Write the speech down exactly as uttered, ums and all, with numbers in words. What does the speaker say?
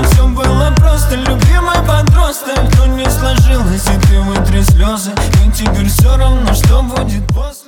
все было просто, любимый подросток. Но не сложилось, и ты вытри слезы, и теперь все равно, что будет после.